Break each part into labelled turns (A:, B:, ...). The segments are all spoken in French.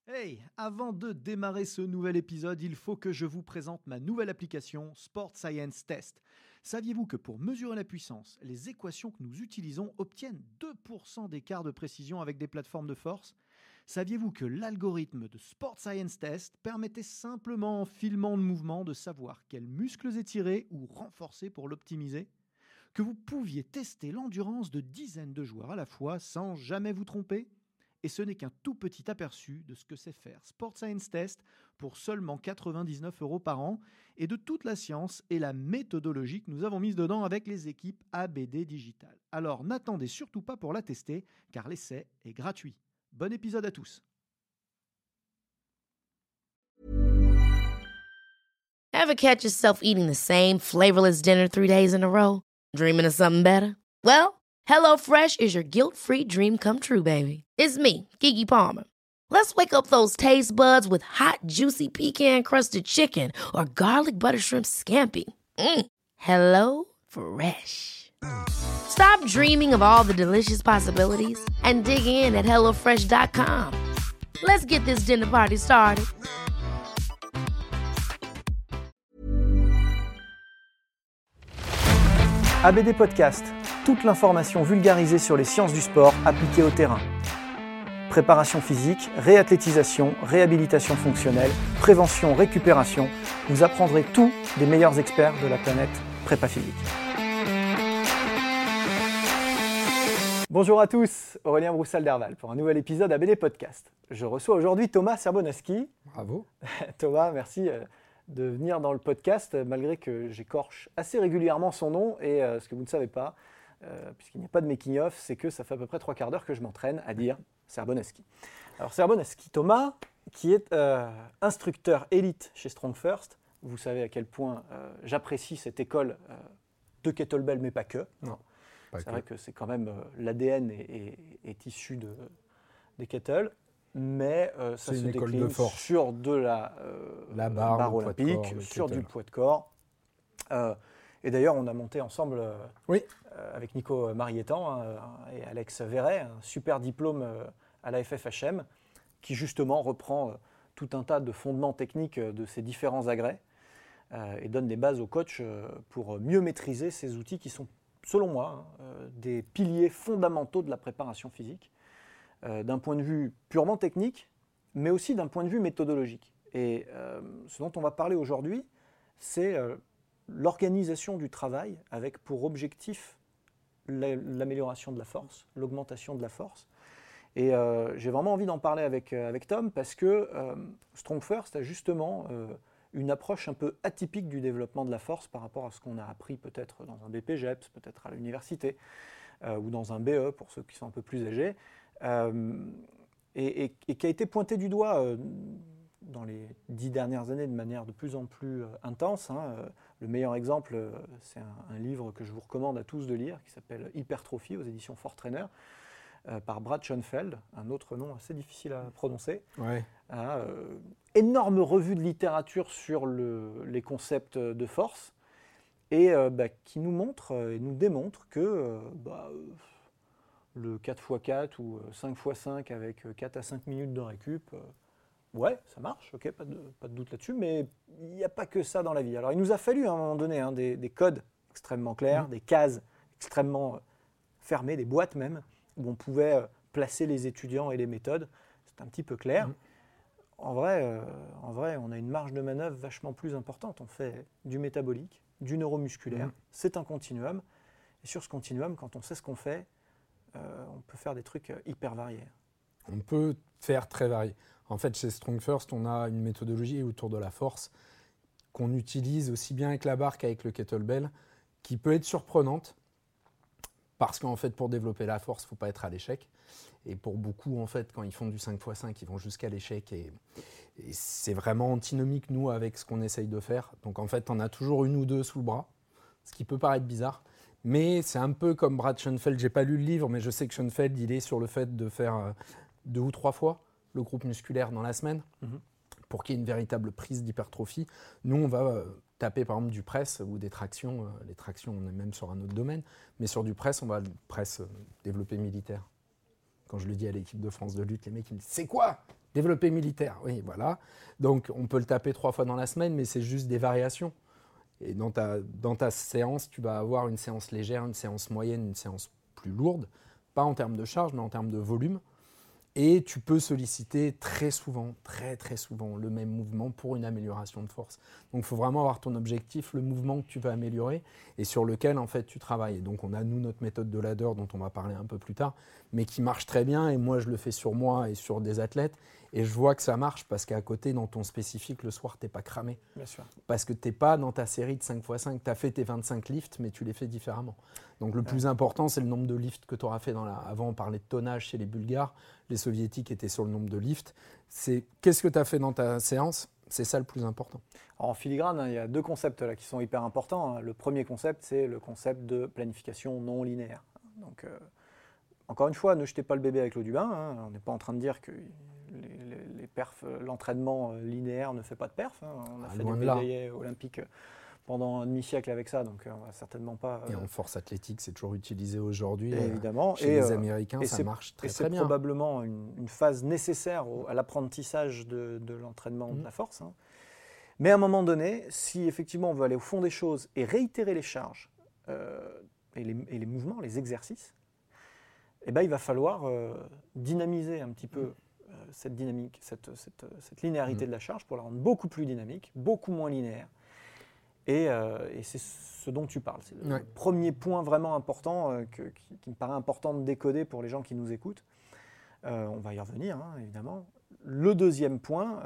A: Hey, avant de démarrer ce nouvel épisode, il faut que je vous présente ma nouvelle application Sport Science Test. Saviez-vous que pour mesurer la puissance, les équations que nous utilisons obtiennent 2% d'écart de précision avec des plateformes de force ? Saviez-vous que l'algorithme de Sport Science Test permettait simplement en filmant le mouvement de savoir quels muscles étirer ou renforcer pour l'optimiser ? Que vous pouviez tester l'endurance de dizaines de joueurs à la fois sans jamais vous tromper ? Et ce n'est qu'un tout petit aperçu de ce que c'est faire Sport Science Test pour seulement 99 € par an et de toute la science et la méthodologie que nous avons mise dedans avec les équipes ABD Digital. Alors n'attendez surtout pas pour la tester car l'essai est gratuit. Bon épisode à tous.
B: Ever catch yourself eating the same flavorless dinner 3 days in a row? Dreaming of something better? Well, HelloFresh is your guilt-free dream come true, baby. It's me, Keke Palmer. Let's wake up those taste buds with hot, juicy pecan-crusted chicken or garlic butter shrimp scampi. Hello Fresh. Stop dreaming of all the delicious possibilities and dig in at HelloFresh.com. Let's get this dinner party started.
A: ABD Podcast, toute l'information vulgarisée sur les sciences du sport appliquées au terrain. Préparation physique, réathlétisation, réhabilitation fonctionnelle, prévention, récupération. Vous apprendrez tout des meilleurs experts de la planète prépa physique. Bonjour à tous, Aurélien Broussal-Derval pour un nouvel épisode ABD Podcast. Je reçois aujourd'hui Thomas Serbonowski.
C: Bravo.
A: Thomas, merci de venir dans le podcast, malgré que j'écorche assez régulièrement son nom. Et ce que vous ne savez pas, puisqu'il n'y a pas de making-of, c'est que ça fait à peu près 3/4 d'heure que je m'entraîne à dire Serbonowski. Alors Serbonowski, Thomas, qui est instructeur élite chez Strong First. Vous savez à quel point j'apprécie cette école de kettlebell, mais pas que.
C: Non, pas
A: c'est
C: que.
A: vrai que c'est quand même l'ADN est issu des kettles. Mais ça se décline sur de la barre olympique,
C: corps,
A: sur du poids de corps. Et d'ailleurs, on a monté ensemble avec Nico Marietan et Alex Verret un super diplôme à la FFHM qui justement reprend tout un tas de fondements techniques de ces différents agrès et donne des bases aux coachs pour mieux maîtriser ces outils qui sont, selon moi, des piliers fondamentaux de la préparation physique. D'un point de vue purement technique, mais aussi d'un point de vue méthodologique. Et ce dont on va parler aujourd'hui, c'est l'organisation du travail avec pour objectif l'amélioration de la force, l'augmentation de la force. Et j'ai vraiment envie d'en parler avec Tom parce que Strong First a justement une approche un peu atypique du développement de la force par rapport à ce qu'on a appris peut-être dans un BPGEPS, peut-être à l'université ou dans un BE pour ceux qui sont un peu plus âgés. Et qui a été pointé du doigt dans les 10 dernières années de manière de plus en plus intense. Le meilleur exemple, c'est un livre que je vous recommande à tous de lire, qui s'appelle Hypertrophie aux éditions Fort Trainer, par Brad Schoenfeld, un autre nom assez difficile à prononcer.
C: Ouais.
A: Énorme revue de littérature sur les concepts de force, et qui nous montre et nous démontre que le 4x4 ou 5x5 avec 4 à 5 minutes de récup, ouais, ça marche, ok, pas de doute là-dessus, mais il n'y a pas que ça dans la vie. Alors il nous a fallu à un moment donné des codes extrêmement clairs, des cases extrêmement fermées, des boîtes même, où on pouvait placer les étudiants et les méthodes. C'est un petit peu clair. En vrai, on a une marge de manœuvre vachement plus importante. On fait du métabolique, du neuromusculaire, c'est un continuum. Et sur ce continuum, quand on sait ce qu'on fait, on peut faire des trucs hyper variés.
C: On peut faire très varié. En fait, chez Strong First, on a une méthodologie autour de la force qu'on utilise aussi bien avec la barre qu'avec le kettlebell, qui peut être surprenante parce qu'en fait, pour développer la force, il ne faut pas être à l'échec. Et pour beaucoup, en fait, quand ils font du 5x5, ils vont jusqu'à l'échec. Et c'est vraiment antinomique, nous, avec ce qu'on essaye de faire. Donc, en fait, on a toujours une ou deux sous le bras, ce qui peut paraître bizarre. Mais c'est un peu comme Brad Schoenfeld. Je n'ai pas lu le livre, mais je sais que Schoenfeld, il est sur le fait de faire 2 ou 3 fois le groupe musculaire dans la semaine pour qu'il y ait une véritable prise d'hypertrophie. Nous, on va taper par exemple du press ou des tractions. Les tractions, on est même sur un autre domaine. Mais sur du press, on va le press développé militaire. Quand je le dis à l'équipe de France de lutte, les mecs ils me disent « C'est quoi ?» Développé militaire, oui, voilà. Donc, on peut le taper 3 fois dans la semaine, mais c'est juste des variations. Et dans ta séance, tu vas avoir une séance légère, une séance moyenne, une séance plus lourde, pas en termes de charge, mais en termes de volume. Et tu peux solliciter très souvent, très très souvent, le même mouvement pour une amélioration de force. Donc il faut vraiment avoir ton objectif, le mouvement que tu vas améliorer et sur lequel en fait tu travailles. Et donc on a nous notre méthode de ladder dont on va parler un peu plus tard, mais qui marche très bien et moi je le fais sur moi et sur des athlètes et je vois que ça marche parce qu'à côté dans ton spécifique le soir t'es pas cramé.
A: Bien sûr.
C: Parce que t'es pas dans ta série de 5x5, tu as fait tes 25 lifts mais tu les fais différemment. Donc le plus important c'est le nombre de lifts que tu auras fait avant on parlait de tonnage chez les Bulgares. Les soviétiques étaient sur le nombre de lifts. C'est qu'est-ce que tu as fait dans ta séance? C'est ça le plus important.
A: Alors, en filigrane, il y a 2 concepts là, qui sont hyper importants. Le premier concept, c'est le concept de planification non linéaire. Donc, encore une fois, ne jetez pas le bébé avec l'eau du bain. On n'est pas en train de dire que les perfs, l'entraînement linéaire ne fait pas de perfs. On a fait des médaillés olympiques pendant un demi-siècle avec ça, donc on va certainement pas...
C: Et en force athlétique, c'est toujours utilisé aujourd'hui.
A: Évidemment.
C: Chez les Américains, ça marche très très bien.
A: C'est probablement une phase nécessaire à l'apprentissage de l'entraînement de la force. Mais à un moment donné, si effectivement on veut aller au fond des choses et réitérer les charges et les mouvements, les exercices, eh ben, il va falloir dynamiser un petit peu cette dynamique, cette linéarité de la charge pour la rendre beaucoup plus dynamique, beaucoup moins linéaire. Et c'est ce dont tu parles. C'est le premier point vraiment important qui me paraît important de décoder pour les gens qui nous écoutent. On va y revenir, évidemment. Le deuxième point,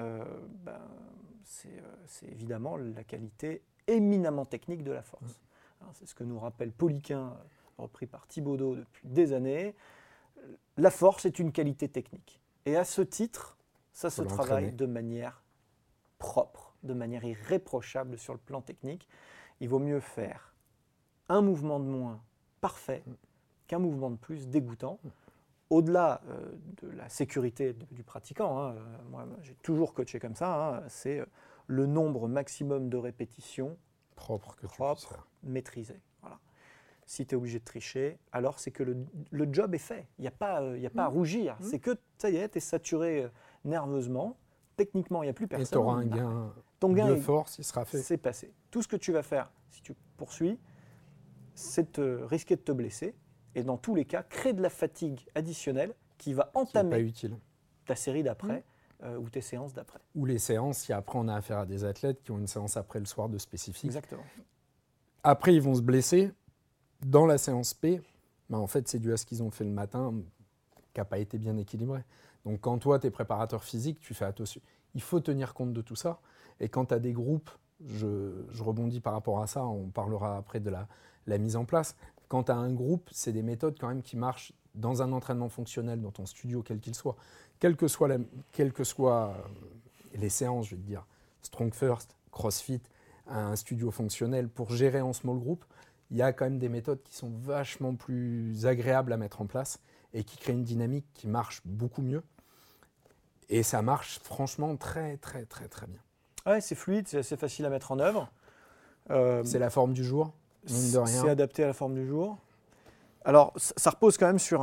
A: c'est évidemment la qualité éminemment technique de la force. C'est ce que nous rappelle Poliquin, repris par Thibaudeau depuis des années. La force est une qualité technique. Et à ce titre, ça se travaille de manière propre, de manière irréprochable sur le plan technique. Il vaut mieux faire un mouvement de moins parfait qu'un mouvement de plus dégoûtant. Au-delà de la sécurité du pratiquant, moi j'ai toujours coaché comme ça, c'est le nombre maximum de répétitions propres, maîtrisées. Voilà. Si tu es obligé de tricher, alors c'est que le job est fait. Il n'y a pas à rougir. C'est que ça y est, tu es saturé nerveusement. Techniquement, il n'y a plus personne.
C: Et tu auras un gain de force, il sera fait.
A: C'est passé. Tout ce que tu vas faire, si tu poursuis, c'est risquer de te blesser. Et dans tous les cas, créer de la fatigue additionnelle qui va entamer ta série d'après ou tes séances d'après.
C: Ou les séances, si après on a affaire à des athlètes qui ont une séance après le soir de spécifique.
A: Exactement.
C: Après, ils vont se blesser. Dans la séance P, en fait, c'est dû à ce qu'ils ont fait le matin qui n'a pas été bien équilibré. Donc quand toi, tu es préparateur physique, tu fais attention. Il faut tenir compte de tout ça. Et quand tu as des groupes, je rebondis par rapport à ça, on parlera après de la mise en place. Quand tu as un groupe, c'est des méthodes quand même qui marchent dans un entraînement fonctionnel, dans ton studio, quel qu'il soit. Quelles que soient les séances, je vais te dire, Strong First, CrossFit, un studio fonctionnel, pour gérer en small group, il y a quand même des méthodes qui sont vachement plus agréables à mettre en place et qui créent une dynamique qui marche beaucoup mieux. Et ça marche franchement très, très, très, très bien.
A: Ouais, c'est fluide, c'est assez facile à mettre en œuvre.
C: C'est la forme du jour, mine de rien.
A: C'est adapté à la forme du jour. Alors, ça repose quand même sur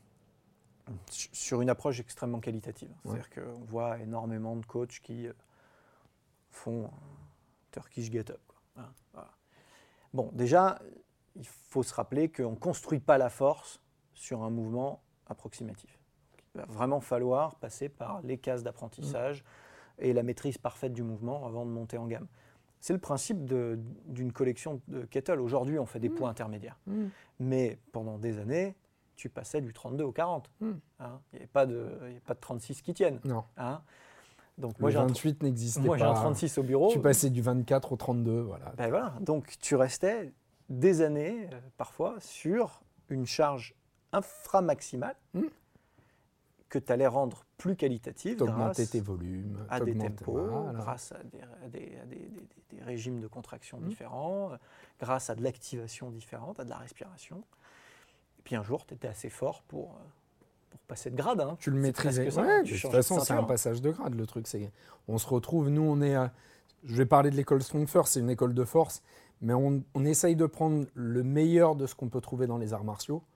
A: une approche extrêmement qualitative. C'est-à-dire qu'on voit énormément de coachs qui font Turkish get-up. Voilà. Bon, déjà, il faut se rappeler qu'on ne construit pas la force sur un mouvement approximatif. Il va vraiment falloir passer par les cases d'apprentissage et la maîtrise parfaite du mouvement avant de monter en gamme. C'est le principe d'une collection de kettle. Aujourd'hui, on fait des poids intermédiaires. Mais pendant des années, tu passais du 32 au 40. Il n'y avait pas de 36 qui tiennent.
C: Non.
A: Donc,
C: le 28 n'existait pas.
A: Moi, j'ai un 36 au bureau.
C: Tu passais du 24 au 32. Voilà.
A: Ben voilà. Donc, tu restais des années, parfois, sur une charge inframaximale que tu allais rendre plus qualitative
C: grâce tes volumes,
A: à des tempos, grâce à des régimes de contraction différents, grâce à de l'activation différente, à de la respiration. Et puis un jour, tu étais assez fort pour passer de grade.
C: Tu le maîtrisais. De toute façon, c'est un passage de grade, le truc. On se retrouve, nous, je vais parler de l'école Strong First, c'est une école de force, mais on essaye de prendre le meilleur de ce qu'on peut trouver dans les arts martiaux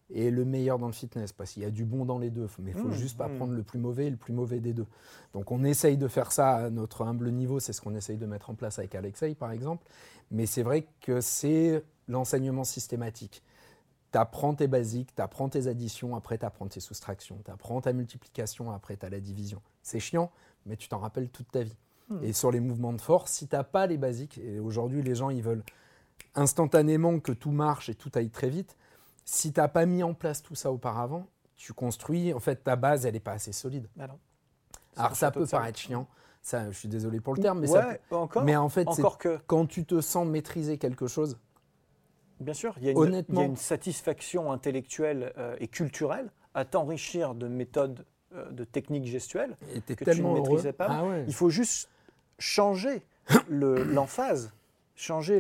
C: et le meilleur dans le fitness, parce qu'il y a du bon dans les deux, mais il ne faut juste pas prendre le plus mauvais et le plus mauvais des deux. Donc on essaye de faire ça à notre humble niveau, c'est ce qu'on essaye de mettre en place avec Alexei par exemple, mais c'est vrai que c'est l'enseignement systématique. Tu apprends tes basiques, tu apprends tes additions, après tu apprends tes soustractions, tu apprends ta multiplication, après tu as la division. C'est chiant, mais tu t'en rappelles toute ta vie. Et sur les mouvements de force, si tu n'as pas les basiques, et aujourd'hui les gens ils veulent instantanément que tout marche et tout aille très vite, si tu n'as pas mis en place tout ça auparavant, tu construis, en fait ta base elle n'est pas assez solide. Alors ça peut paraître chiant, ça, je suis désolé pour le terme, mais, mais en fait quand tu te sens maîtriser quelque chose,
A: bien sûr, il y a une satisfaction intellectuelle et culturelle à t'enrichir de méthodes, de techniques gestuelles que tu ne maîtrisais pas.
C: Ah ouais.
A: Il faut juste changer l'emphase, changer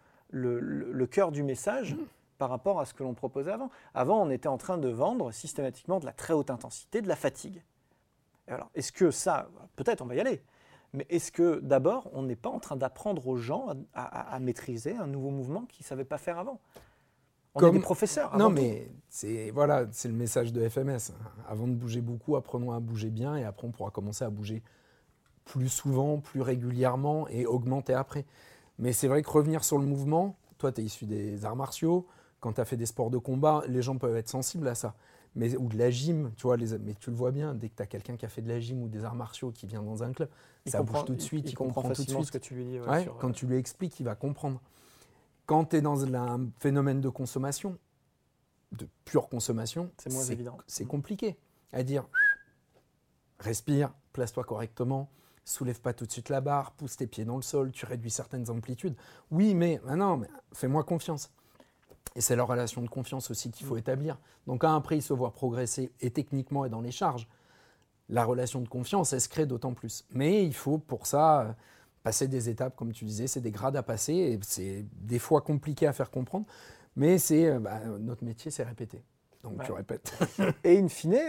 A: le cœur du message par rapport à ce que l'on proposait avant. Avant, on était en train de vendre systématiquement de la très haute intensité, de la fatigue. Et alors, est-ce que ça, peut-être on va y aller, mais est-ce que d'abord, on n'est pas en train d'apprendre aux gens à maîtriser un nouveau mouvement qu'ils ne savaient pas faire avant ? On est des professeurs.
C: Non, mais c'est le message de FMS. Avant de bouger beaucoup, apprenons à bouger bien et après on pourra commencer à bouger plus souvent, plus régulièrement et augmenter après. Mais c'est vrai que revenir sur le mouvement, toi tu es issu des arts martiaux, quand tu as fait des sports de combat, les gens peuvent être sensibles à ça. Ou de la gym, tu vois, mais tu le vois bien, dès que tu as quelqu'un qui a fait de la gym ou des arts martiaux qui vient dans un club, ça bouge tout de suite, il comprend tout de suite
A: ce que tu lui dis.
C: Quand tu lui expliques, il va comprendre. Quand tu es dans un phénomène de consommation, de pure consommation,
A: c'est moins évident.
C: C'est compliqué à dire. Respire, place-toi correctement, soulève pas tout de suite la barre, pousse tes pieds dans le sol, tu réduis certaines amplitudes. Oui, mais fais-moi confiance. Et c'est leur relation de confiance aussi qu'il faut établir. Donc après, ils se voient progresser et techniquement et dans les charges. La relation de confiance, elle se crée d'autant plus. Mais il faut pour ça passer des étapes, comme tu disais, c'est des grades à passer. Et c'est des fois compliqué à faire comprendre. Mais notre métier, c'est répéter. Donc tu répètes.
A: Et in fine,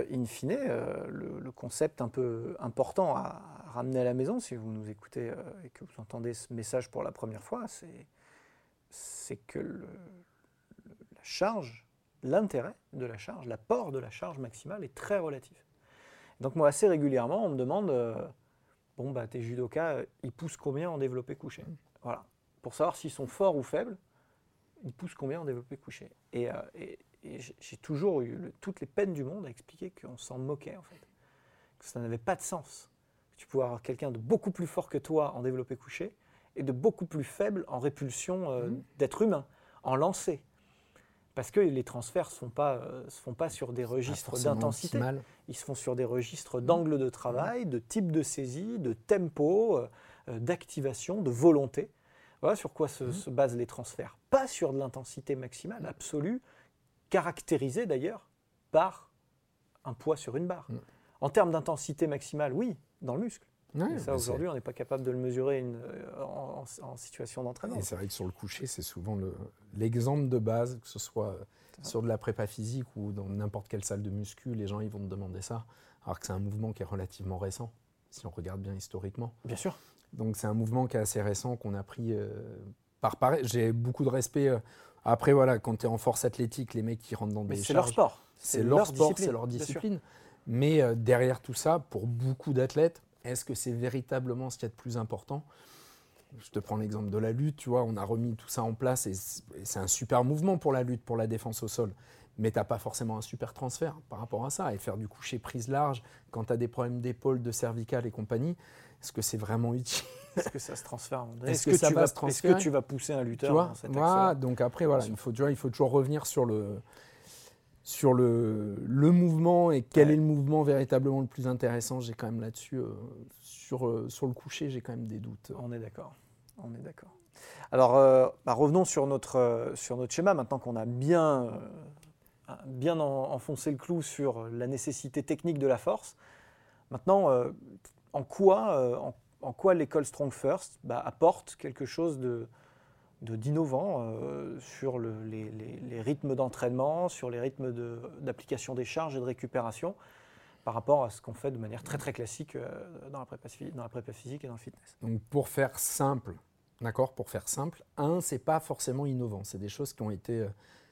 A: le concept un peu important à ramener à la maison, si vous nous écoutez et que vous entendez ce message pour la première fois, c'est que la charge, l'intérêt de la charge, l'apport de la charge maximale est très relatif. Donc moi, assez régulièrement, on me demande, tes judokas, ils poussent combien en développé couché ? Voilà. Pour savoir s'ils sont forts ou faibles, ils poussent combien en développé couché ? Et j'ai toujours eu toutes les peines du monde à expliquer qu'on s'en moquait, en fait. Que ça n'avait pas de sens. Tu pouvais avoir quelqu'un de beaucoup plus fort que toi en développé couché et de beaucoup plus faible en répulsion d'être humain, en lancer. Parce que les transferts ne se font pas sur des registres d'intensité.
C: Optimal.
A: Ils se font sur des registres d'angle de travail, de type de saisie, de tempo, d'activation, de volonté. Voilà sur quoi se basent les transferts. Pas sur de l'intensité maximale absolue, caractérisée d'ailleurs par un poids sur une barre. En termes d'intensité maximale, oui, dans le muscle. Et ça, aujourd'hui, on n'est pas capable de le mesurer en situation d'entraînement.
C: Et c'est vrai que sur le coucher, c'est souvent l'exemple de base, que ce soit sur de la prépa physique ou dans n'importe quelle salle de muscu, les gens ils vont te demander ça, alors que c'est un mouvement qui est relativement récent, si on regarde bien historiquement.
A: Bien sûr.
C: Donc c'est un mouvement qui est assez récent, qu'on a pris par pareil. J'ai beaucoup de respect. Après, voilà, quand tu es en force athlétique, les mecs qui rentrent dans des charges...
A: c'est leur sport.
C: C'est leur discipline. Mais derrière tout ça, pour beaucoup d'athlètes, est-ce que c'est véritablement ce qu'il y a de plus important ? Je te prends l'exemple de la lutte, tu vois, on a remis tout ça en place et c'est un super mouvement pour la lutte, pour la défense au sol. Mais tu n'as pas forcément un super transfert par rapport à ça. Et faire du coucher prise large, quand tu as des problèmes d'épaule, de cervicale et compagnie, est-ce que c'est vraiment utile ?
A: Est-ce que ça se transfère ?
C: Est-ce que
A: tu vas pousser un lutteur dans cet
C: axe-là ? Donc après, voilà, il faut toujours revenir sur le mouvement et quel est le mouvement véritablement le plus intéressant. J'ai quand même là-dessus, sur le coucher, j'ai quand même des doutes.
A: On est d'accord. Alors, revenons sur notre schéma, maintenant qu'on a bien enfoncé le clou sur la nécessité technique de la force. Maintenant, en quoi l'école Strong First apporte quelque chose d'innovant sur les rythmes d'entraînement, sur les rythmes d'application des charges et de récupération par rapport à ce qu'on fait de manière très très classique dans la prépa physique et dans le fitness.
C: Donc pour faire simple, c'est pas forcément innovant, c'est des choses qui ont été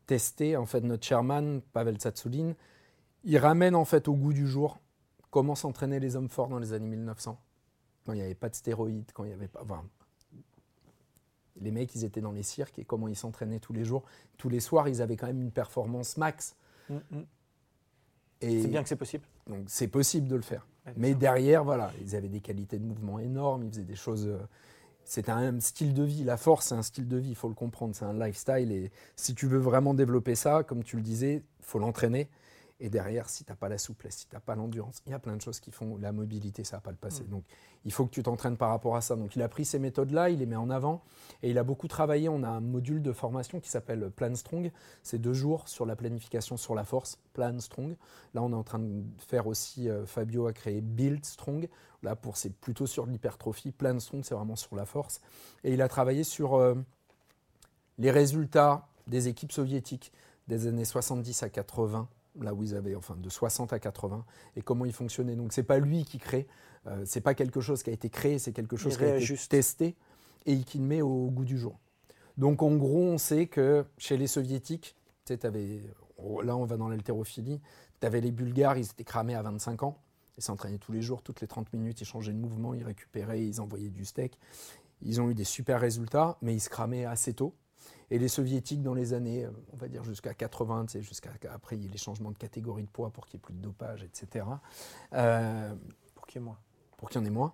C: testé, en fait, notre chairman, Pavel Tsatsouline, il ramène en fait au goût du jour comment s'entraînaient les hommes forts dans les années 1900, quand il n'y avait pas de stéroïdes, quand il n'y avait pas... Enfin, les mecs, ils étaient dans les cirques et comment ils s'entraînaient tous les jours. Tous les soirs, ils avaient quand même une performance max.
A: Et c'est bien que c'est possible.
C: Donc, c'est possible de le faire.
A: Ouais,
C: mais derrière, voilà, ils avaient des qualités de mouvement énormes, ils faisaient des choses... C'était un style de vie. La force, c'est un style de vie, il faut le comprendre. C'est un lifestyle. Et si tu veux vraiment développer ça, comme tu le disais, il faut l'entraîner. Et derrière, si tu n'as pas la souplesse, si tu n'as pas l'endurance, il y a plein de choses qui font la mobilité, ça ne va pas le passer. Donc, il faut que tu t'entraînes par rapport à ça. Donc, il a pris ces méthodes-là, il les met en avant. Et il a beaucoup travaillé. On a un module de formation qui s'appelle Plan Strong. C'est 2 jours sur la planification sur la force, Plan Strong. Là, on est en train de faire aussi, Fabio a créé Build Strong. Là, c'est plutôt sur l'hypertrophie. Plan Strong, c'est vraiment sur la force. Et il a travaillé sur les résultats des équipes soviétiques des années 70 à 80. Là où ils avaient, enfin de 60 à 80, et comment ils fonctionnaient. Donc c'est pas lui qui crée, c'est pas quelque chose qui a été créé, c'est quelque chose qui a été testé et qui le met au goût du jour. Donc en gros, on sait que chez les soviétiques, tu sais, là on va dans l'haltérophilie, tu avais les Bulgares, ils étaient cramés à 25 ans, ils s'entraînaient tous les jours, toutes les 30 minutes, ils changeaient de mouvement, ils récupéraient, ils envoyaient du steak. Ils ont eu des super résultats, mais ils se cramaient assez tôt. Et les soviétiques, dans les années, on va dire jusqu'à 80, après il y a les changements de catégorie de poids pour qu'il n'y ait plus de dopage, etc.
A: Pour qu'il y ait moins.
C: Pour qu'il y en ait moins.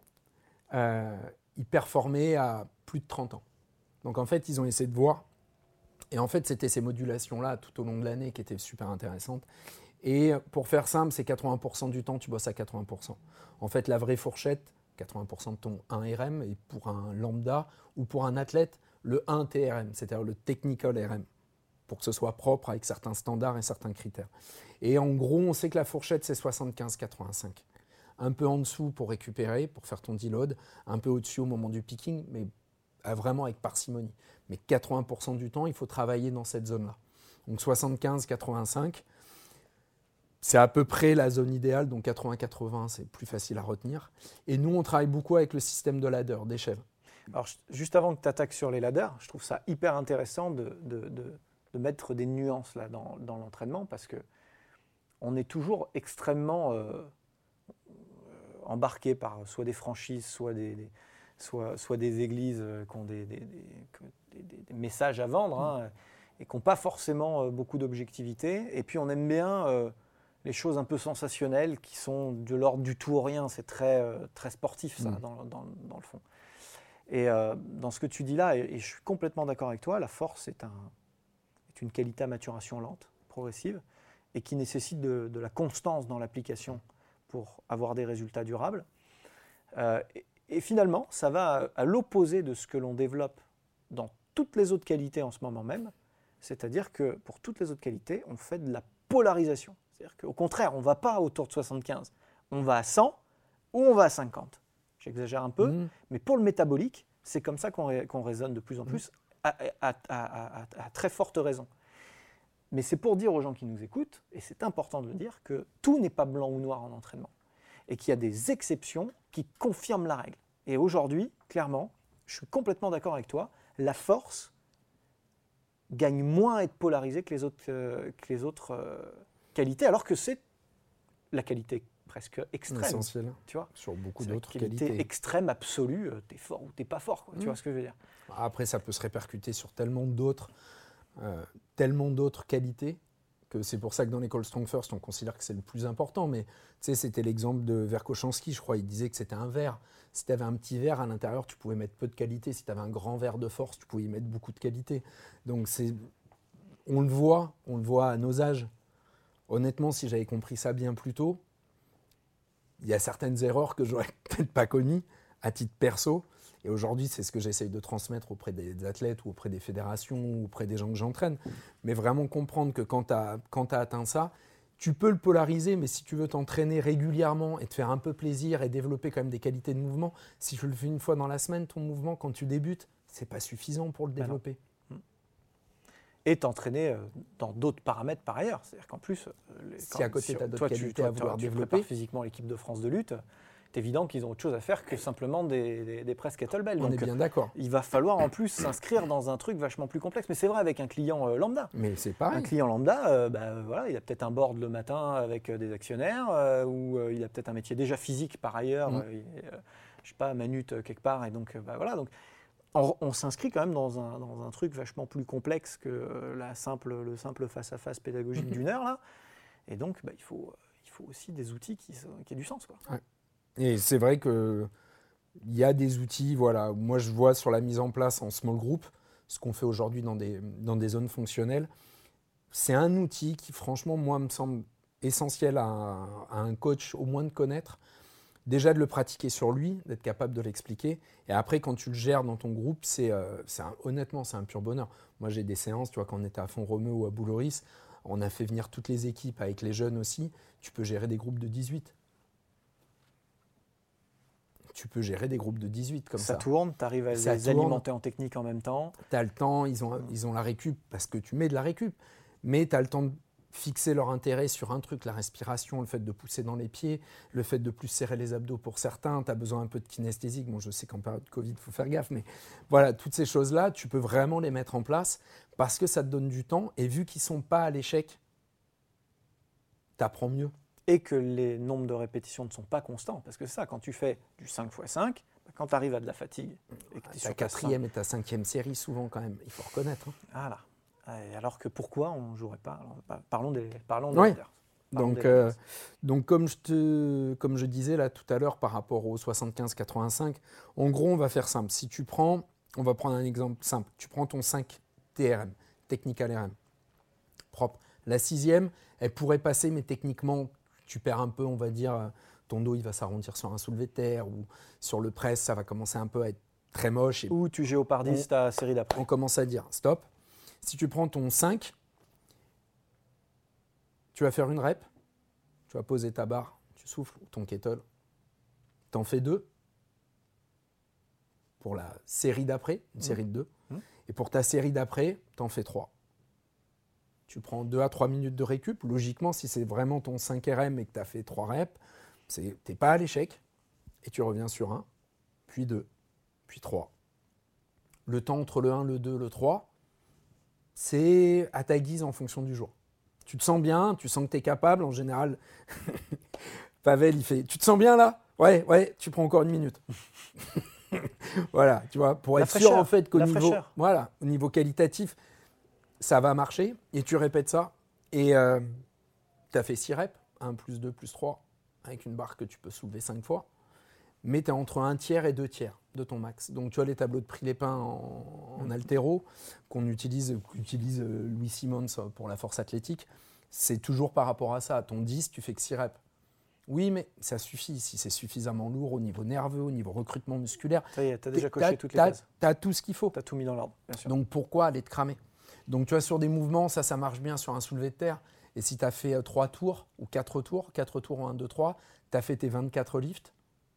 C: Ils performaient à plus de 30 ans. Donc en fait, ils ont essayé de voir. Et en fait, c'était ces modulations-là tout au long de l'année qui étaient super intéressantes. Et pour faire simple, c'est 80% du temps, tu bosses à 80%. En fait, la vraie fourchette, 80% de ton 1RM, et pour un lambda ou pour un athlète, le 1 TRM, c'est-à-dire le Technical RM, pour que ce soit propre avec certains standards et certains critères. Et en gros, on sait que la fourchette, c'est 75-85. Un peu en dessous pour récupérer, pour faire ton deload, un peu au-dessus au moment du picking, mais vraiment avec parcimonie. Mais 80% du temps, il faut travailler dans cette zone-là. Donc 75-85, c'est à peu près la zone idéale, donc 80-80, c'est plus facile à retenir. Et nous, on travaille beaucoup avec le système de ladder, d'échelle.
A: Alors, juste avant que tu attaques sur les ladders, je trouve ça hyper intéressant de mettre des nuances là, dans l'entraînement, parce qu'on est toujours extrêmement embarqué par soit des franchises, soit des églises qui ont des messages à vendre, et qui n'ont pas forcément beaucoup d'objectivité. Et puis on aime bien les choses un peu sensationnelles qui sont de l'ordre du tout ou rien. C'est très sportif ça, dans le fond. Et dans ce que tu dis là, et je suis complètement d'accord avec toi, la force est une qualité à maturation lente, progressive, et qui nécessite de la constance dans l'application pour avoir des résultats durables. Et finalement, ça va à l'opposé de ce que l'on développe dans toutes les autres qualités en ce moment même, c'est-à-dire que pour toutes les autres qualités, on fait de la polarisation. C'est-à-dire qu'au contraire, on ne va pas autour de 75, on va à 100 ou on va à 50. J'exagère un peu, mais pour le métabolique, c'est comme ça qu'on raisonne de plus en plus, à très forte raison. Mais c'est pour dire aux gens qui nous écoutent, et c'est important de le dire, que tout n'est pas blanc ou noir en entraînement, et qu'il y a des exceptions qui confirment la règle. Et aujourd'hui, clairement, je suis complètement d'accord avec toi, la force gagne moins à être polarisée que les autres qualités, alors que c'est la qualité presque extrême.
C: Essentiel,
A: tu vois,
C: sur beaucoup d'autres
A: qualités.
C: qualités.
A: Extrême, absolue, t'es fort ou t'es pas fort, quoi. Tu vois ce que je veux dire.
C: Après, ça peut se répercuter sur tellement d'autres qualités, que c'est pour ça que dans l'école Strong First, on considère que c'est le plus important. Mais tu sais, c'était l'exemple de Verkhoshansky, je crois, il disait que c'était un verre. Si tu avais un petit verre à l'intérieur, tu pouvais mettre peu de qualité. Si tu avais un grand verre de force, tu pouvais y mettre beaucoup de qualité. Donc on le voit à nos âges. Honnêtement, si j'avais compris ça bien plus tôt, il y a certaines erreurs que j'aurais peut-être pas commises à titre perso. Et aujourd'hui, c'est ce que j'essaye de transmettre auprès des athlètes ou auprès des fédérations ou auprès des gens que j'entraîne. Mais vraiment comprendre que quand tu as atteint ça, tu peux le polariser, mais si tu veux t'entraîner régulièrement et te faire un peu plaisir et développer quand même des qualités de mouvement, si tu le fais une fois dans la semaine, ton mouvement, quand tu débutes, c'est pas suffisant pour le développer.
A: Et t'entraîner dans d'autres paramètres par ailleurs. C'est-à-dire qu'en plus,
C: si à côté tu as d'autres qualités à vouloir développer,
A: tu prépares physiquement l'équipe de France de lutte, c'est évident qu'ils ont autre chose à faire que simplement des presses kettlebell.
C: On est bien d'accord.
A: Il va falloir en plus s'inscrire dans un truc vachement plus complexe. Mais c'est vrai avec un client lambda.
C: Mais c'est pareil.
A: Un client lambda, voilà, il a peut-être un board le matin avec des actionnaires, ou il a peut-être un métier déjà physique par ailleurs, je ne sais pas, manute quelque part. Et donc, voilà. Donc, on s'inscrit quand même dans un truc vachement plus complexe que le simple face-à-face pédagogique d'une heure, là. Et donc, il faut aussi des outils qui aient du sens, quoi.
C: Ouais. Et c'est vrai qu'il y a des outils, voilà. Moi je vois sur la mise en place en small group, ce qu'on fait aujourd'hui dans des zones fonctionnelles, c'est un outil qui franchement, moi, me semble essentiel à un coach au moins de connaître. Déjà de le pratiquer sur lui, d'être capable de l'expliquer. Et après, quand tu le gères dans ton groupe, honnêtement, c'est un pur bonheur. Moi, j'ai des séances, tu vois, quand on était à Font-Romeu ou à Bouloris, on a fait venir toutes les équipes avec les jeunes aussi. Tu peux gérer des groupes de 18. Tu peux gérer des groupes de 18 comme ça.
A: Ça tourne, tu arrives à les alimenter en technique en même temps.
C: Tu as le temps, ils ont la récup parce que tu mets de la récup. Mais tu as le temps de fixer leur intérêt sur un truc, la respiration, le fait de pousser dans les pieds, le fait de plus serrer les abdos pour certains. Tu as besoin un peu de kinesthésique. Bon, je sais qu'en période de Covid, il faut faire gaffe. Mais voilà, toutes ces choses-là, tu peux vraiment les mettre en place parce que ça te donne du temps. Et vu qu'ils ne sont pas à l'échec, tu apprends mieux.
A: Et que les nombres de répétitions ne sont pas constants. Parce que c'est ça, quand tu fais du 5x5, quand tu arrives à de la fatigue, et que tu es sur
C: ta quatrième et ta cinquième série, souvent quand même, il faut reconnaître. Hein.
A: Voilà. Et alors que pourquoi on ne jouerait pas? Alors, parlons des
C: oui.
A: leaders.
C: Donc comme je disais là tout à l'heure par rapport au 75-85, en gros on va faire simple. On va prendre un exemple simple. Tu prends ton 5 TRM, Technical RM, propre. La sixième, elle pourrait passer, mais techniquement, tu perds un peu, on va dire, ton dos il va s'arrondir sur un soulevé de terre ou sur le press, ça va commencer un peu à être très moche.
A: Ou tu géopardises ta série d'après.
C: On commence à dire stop. Si tu prends ton 5, tu vas faire une rep, tu vas poser ta barre, tu souffles, ton kettle, tu en fais 2 pour la série d'après, une série de 2. Et pour ta série d'après, tu en fais 3. Tu prends 2 à 3 minutes de récup. Logiquement, si c'est vraiment ton 5 RM et que tu as fait 3 reps, tu n'es pas à l'échec. Et tu reviens sur 1, puis 2, puis 3. Le temps entre le 1, le 2, le 3, c'est à ta guise en fonction du jour. Tu te sens bien, tu sens que tu es capable. En général, Pavel, il fait « Tu te sens bien là ? Ouais, tu prends encore 1 minute. » Voilà, tu vois, pour être sûr en fait qu'au niveau qualitatif, ça va marcher et tu répètes ça et tu as fait 6 reps, 1 plus 2 plus 3 avec une barre que tu peux soulever 5 fois, mais tu es entre 1 tiers et 2 tiers de ton max. Donc tu as les tableaux de prix-les-pins en haltéro qu'utilise Louis Simmons pour la force athlétique, c'est toujours par rapport à ça. Ton 10, tu fais que 6 reps. Oui, mais ça suffit si c'est suffisamment lourd au niveau nerveux, au niveau recrutement musculaire.
A: Ça y est, tu as déjà coché toutes les cases.
C: Tu as tout ce qu'il faut.
A: Tu as tout mis dans l'ordre, bien sûr.
C: Donc pourquoi aller te cramer ? Donc tu vois, sur des mouvements, ça marche bien sur un soulevé de terre. Et si tu as fait 3 tours ou 4 tours en 1, 2, 3, tu as fait tes 24 lifts.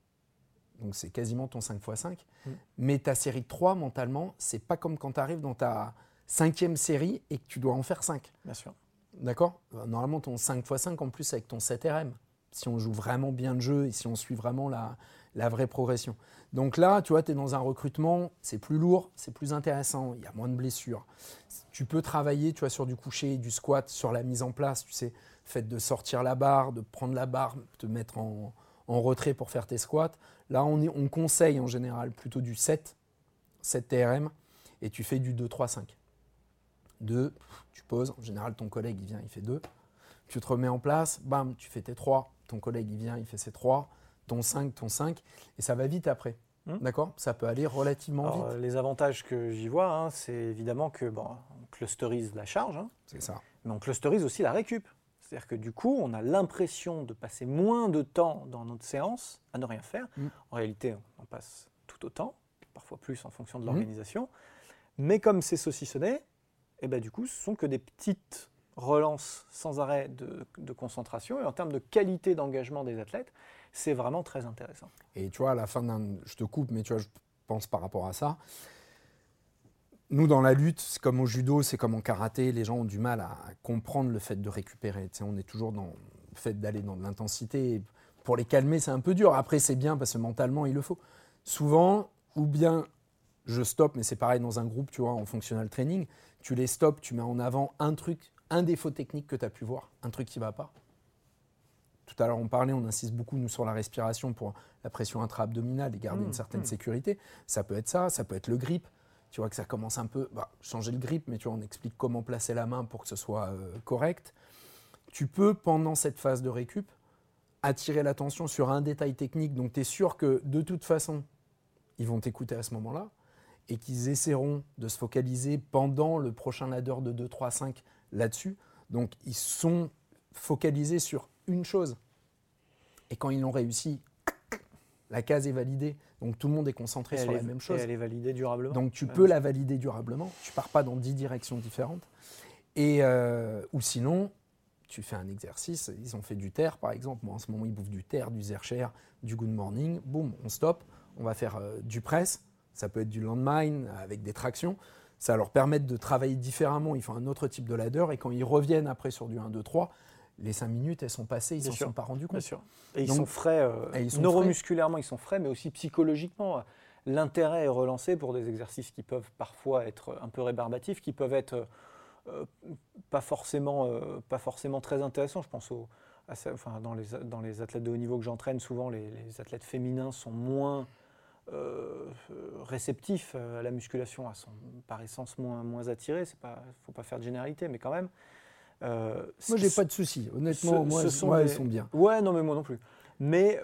C: Donc c'est quasiment ton 5x5. Mais ta série de 3, mentalement, c'est pas comme quand tu arrives dans ta 5e série et que tu dois en faire 5.
A: Bien sûr.
C: D'accord ? Normalement, ton 5x5 en plus avec ton 7 RM. Si on joue vraiment bien le jeu et si on suit vraiment la vraie progression. Donc là, tu vois, tu es dans un recrutement, c'est plus lourd, c'est plus intéressant, il y a moins de blessures. Tu peux travailler, tu vois, sur du coucher, du squat, sur la mise en place, tu sais, le fait de sortir la barre, de prendre la barre, te mettre en retrait pour faire tes squats. Là, on conseille en général plutôt du 7 TRM et tu fais du 2, 3, 5. 2, tu poses, en général ton collègue il vient, il fait 2. Tu te remets en place, bam, tu fais tes 3, ton collègue il vient, il fait ses 3, ton 5, et ça va vite après. D'accord ? Ça peut aller relativement vite.
A: Les avantages que j'y vois, c'est évidemment que on clusterise la charge,
C: c'est ça.
A: Mais on clusterise aussi la récup. C'est-à-dire que du coup, on a l'impression de passer moins de temps dans notre séance à ne rien faire. En réalité, on passe tout autant, parfois plus en fonction de l'organisation. Mais comme c'est saucissonné, du coup, ce sont que des petites relance sans arrêt de concentration et en termes de qualité d'engagement des athlètes, c'est vraiment très intéressant.
C: Et tu vois, à la fin je te coupe, mais tu vois, je pense par rapport à ça, nous dans la lutte, c'est comme au judo, c'est comme en karaté, les gens ont du mal à comprendre le fait de récupérer. Tu sais, on est toujours dans le fait d'aller dans de l'intensité. Pour les calmer, c'est un peu dur. Après, c'est bien parce que mentalement, il le faut. Souvent, ou bien je stoppe, mais c'est pareil dans un groupe, tu vois, en functional training, tu les stops, tu mets en avant un truc, un défaut technique que tu as pu voir, un truc qui ne va pas. Tout à l'heure, on parlait, on insiste beaucoup, nous, sur la respiration pour la pression intra-abdominale et garder une certaine sécurité. Ça peut être ça, ça peut être le grip. Tu vois que ça commence un peu, changer le grip, mais tu vois, on explique comment placer la main pour que ce soit correct. Tu peux, pendant cette phase de récup, attirer l'attention sur un détail technique. Donc, tu es sûr que, de toute façon, ils vont t'écouter à ce moment-là et qu'ils essaieront de se focaliser pendant le prochain ladder de 2, 3, 5 là-dessus. Donc, ils sont focalisés sur une chose. Et quand ils l'ont réussi, la case est validée. Donc, tout le monde est concentré sur la même chose.
A: Et elle est validée durablement.
C: Donc, tu peux la valider durablement. Tu ne pars pas dans 10 directions différentes. Et, ou sinon, tu fais un exercice. Ils ont fait du terre, par exemple. Moi, en ce moment, ils bouffent du terre, du zercher, du good morning. Boum, on stoppe. On va faire du press. Ça peut être du landmine avec des tractions. Ça leur permet de travailler différemment. Ils font un autre type de ladder. Et quand ils reviennent après sur du 1, 2, 3, les 5 minutes, elles sont passées. Ils ne s'en sont pas rendus compte.
A: Bien sûr. Et ils sont frais. Neuromusculairement, ils sont frais, mais aussi psychologiquement. L'intérêt est relancé pour des exercices qui peuvent parfois être un peu rébarbatifs, qui peuvent être pas forcément très intéressants. Je pense dans les athlètes de haut niveau que j'entraîne, souvent les athlètes féminins sont moins réceptifs à la musculation, elles sont par essence moins attirés. Il ne faut pas faire de généralité, mais quand même.
C: Moi, j'ai pas de soucis. Honnêtement, elles sont bien.
A: Ouais, non, mais moi non plus. Mais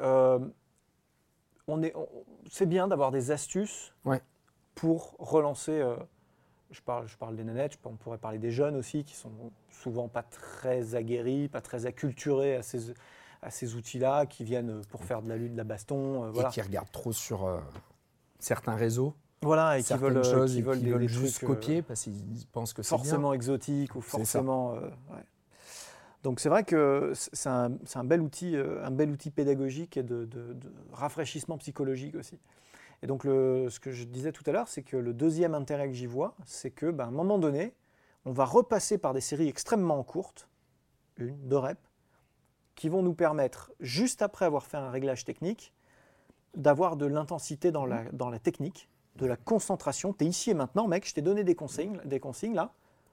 A: c'est bien d'avoir des astuces pour relancer. Je parle des nanettes, on pourrait parler des jeunes aussi, qui sont souvent pas très aguerris, pas très acculturés à ces outils-là, qui viennent pour faire de la lutte, de la baston.
C: Et qui regardent trop sur certains réseaux.
A: Voilà, et qui veulent des
C: juste
A: trucs,
C: copier parce qu'ils pensent que c'est
A: forcément exotiques ou forcément. Donc c'est vrai que c'est un bel outil pédagogique et de rafraîchissement psychologique aussi. Et donc ce que je disais tout à l'heure, c'est que le deuxième intérêt que j'y vois, c'est que à un moment donné, on va repasser par des séries extrêmement courtes, 1, 2 reps, qui vont nous permettre, juste après avoir fait un réglage technique, d'avoir de l'intensité dans la technique, de la concentration. Tu es ici et maintenant, mec, je t'ai donné des consignes là.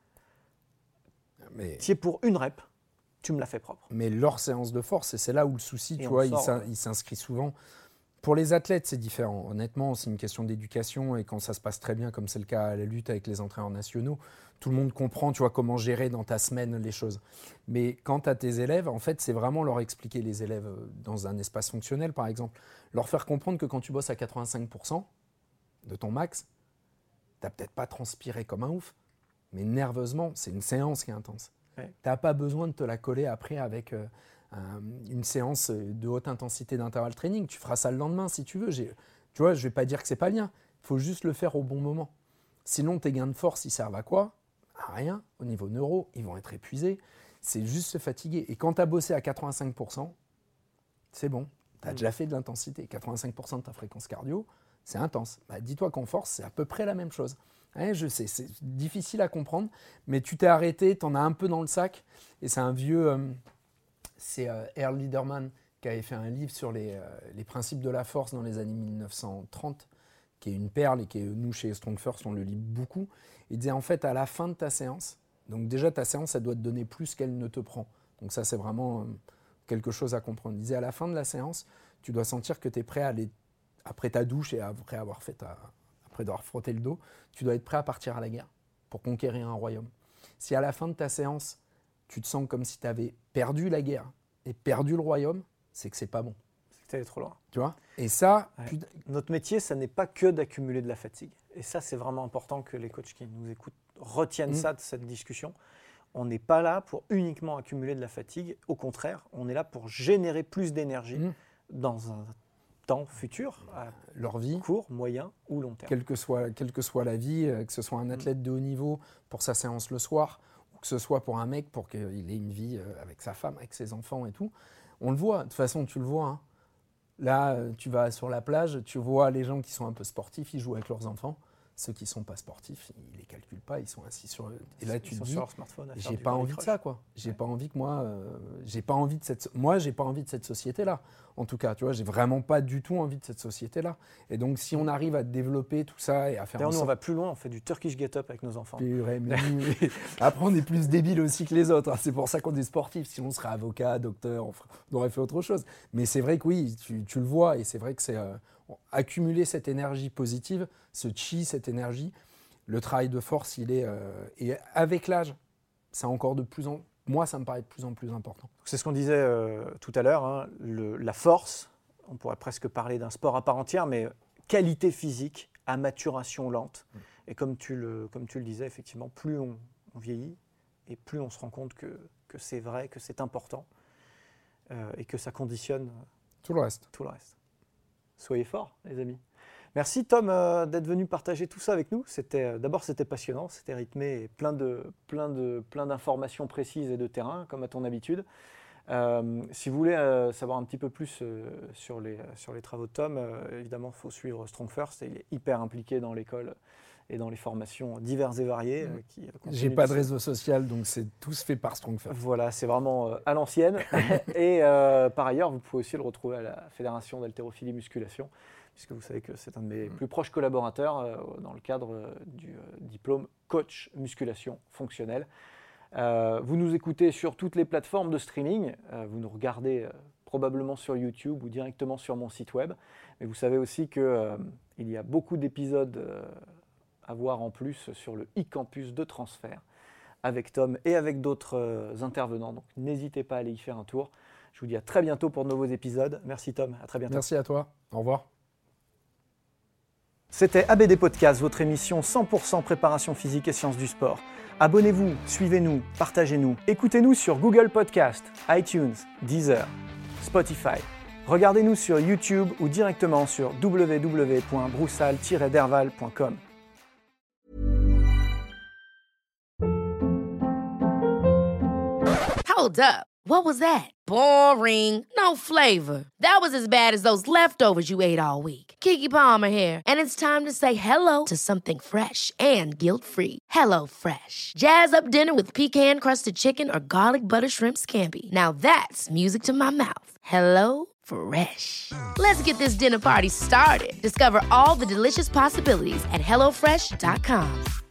A: Tu es pour 1 rep, tu me l'as fait propre.
C: Mais leur séance de force, et c'est là où le souci, tu vois, il s'inscrit souvent. Pour les athlètes, c'est différent. Honnêtement, c'est une question d'éducation et quand ça se passe très bien, comme c'est le cas à la lutte avec les entraîneurs nationaux, tout le monde comprend, tu vois, comment gérer dans ta semaine les choses. Mais quand tu as tes élèves, en fait, c'est vraiment leur expliquer, les élèves dans un espace fonctionnel, par exemple, leur faire comprendre que quand tu bosses à 85% de ton max, tu n'as peut-être pas transpiré comme un ouf, mais nerveusement, c'est une séance qui est intense. Ouais. Tu n'as pas besoin de te la coller après avec une séance de haute intensité d'intervalle training. Tu feras ça le lendemain si tu veux. Tu vois, je ne vais pas dire que ce n'est pas bien. Il faut juste le faire au bon moment. Sinon, tes gains de force, ils servent à quoi ? À rien. Au niveau neuro, ils vont être épuisés. C'est juste se fatiguer. Et quand tu as bossé à 85%, c'est bon. Tu as déjà fait de l'intensité. 85% de ta fréquence cardio, c'est intense. Dis-toi qu'en force, c'est à peu près la même chose. Ouais, je sais, c'est difficile à comprendre, mais tu t'es arrêté, tu en as un peu dans le sac. Et c'est un vieux... c'est Earl Liederman qui avait fait un livre sur les principes de la force dans les années 1930, qui est une perle et qui est, nous, chez Strong First, on le lit beaucoup. Il disait en fait, à la fin de ta séance, donc déjà ta séance, ça doit te donner plus qu'elle ne te prend. Donc ça, c'est vraiment quelque chose à comprendre. Il disait à la fin de la séance, tu dois sentir que tu es prêt à aller, après ta douche et après avoir frotté le dos, tu dois être prêt à partir à la guerre pour conquérir un royaume. Si à la fin de ta séance, tu te sens comme si tu avais perdu la guerre et perdu le royaume, c'est que c'est pas bon.
A: C'est que tu allé trop loin.
C: Tu vois ? Et ça...
A: Ouais. Notre métier, ça n'est pas que d'accumuler de la fatigue. Et ça, c'est vraiment important que les coachs qui nous écoutent retiennent ça de cette discussion. On n'est pas là pour uniquement accumuler de la fatigue. Au contraire, on est là pour générer plus d'énergie dans un temps futur, à
C: leur vie,
A: court, moyen ou long terme.
C: Quelle que soit la vie, que ce soit un athlète de haut niveau pour sa séance le soir, ou que ce soit pour un mec pour qu'il ait une vie avec sa femme, avec ses enfants et tout. On le voit, de toute façon tu le vois. Hein. Là, tu vas sur la plage, tu vois les gens qui sont un peu sportifs, ils jouent avec leurs enfants. Ceux qui ne sont pas sportifs, ils ne les calculent pas, ils sont assis sur... Et là, tu te dis,
A: sur leur smartphone à faire
C: j'ai
A: du
C: pas
A: body
C: envie de
A: crush.
C: ça, quoi. J'ai pas envie que j'ai pas envie de cette société-là. En tout cas, tu vois, j'ai vraiment pas du tout envie de cette société-là. Et donc, si on arrive à développer tout ça et à faire
A: D'ailleurs,
C: en
A: nous, on
C: sorte...
A: va plus loin, on fait du Turkish get-up avec nos enfants.
C: Après, on est plus débiles aussi que les autres. Hein. C'est pour ça qu'on est sportif. Sinon, on serait avocat, docteur, on aurait fait autre chose. Mais c'est vrai que oui, tu le vois. Et c'est vrai que c'est accumuler cette énergie positive, ce chi, cette énergie. Le travail de force, il est... et avec l'âge, c'est encore moi, ça me paraît de plus en plus important.
A: C'est ce qu'on disait tout à l'heure, hein, la force, on pourrait presque parler d'un sport à part entière, mais qualité physique à maturation lente. Et comme tu le disais, effectivement, plus on vieillit et plus on se rend compte que c'est vrai, que c'est important et que ça conditionne
C: tout le reste.
A: Soyez forts, les amis. Merci Tom d'être venu partager tout ça avec nous. D'abord c'était passionnant, c'était rythmé et plein d'informations précises et de terrain, comme à ton habitude. Si vous voulez savoir un petit peu plus sur les travaux de Tom, évidemment il faut suivre Strong First. Il est hyper impliqué dans l'école et dans les formations diverses et variées.
C: J'ai pas de réseau social, donc tout se fait par Strong First.
A: Voilà, c'est vraiment à l'ancienne. Et par ailleurs, vous pouvez aussi le retrouver à la Fédération d'haltérophilie musculation, puisque vous savez que c'est un de mes plus proches collaborateurs dans le cadre du diplôme coach musculation fonctionnelle. Vous nous écoutez sur toutes les plateformes de streaming, vous nous regardez probablement sur YouTube ou directement sur mon site web, mais vous savez aussi qu'il y a beaucoup d'épisodes à voir en plus sur le e-campus de transfert avec Tom et avec d'autres intervenants, donc n'hésitez pas à aller y faire un tour. Je vous dis à très bientôt pour de nouveaux épisodes. Merci Tom, à très bientôt.
C: Merci à toi, au revoir.
A: C'était ABD Podcast, votre émission 100% préparation physique et sciences du sport. Abonnez-vous, suivez-nous, partagez-nous. Écoutez-nous sur Google Podcast, iTunes, Deezer, Spotify. Regardez-nous sur YouTube ou directement sur www.broussal-derval.com.
B: Hold up. What was that? Boring. No flavor. That was as bad as those leftovers you ate all week. Keke Palmer here, and it's time to say hello to something fresh and guilt-free. Hello Fresh. Jazz up dinner with pecan-crusted chicken or garlic butter shrimp scampi. Now that's music to my mouth. Hello Fresh. Let's get this dinner party started. Discover all the delicious possibilities at HelloFresh.com.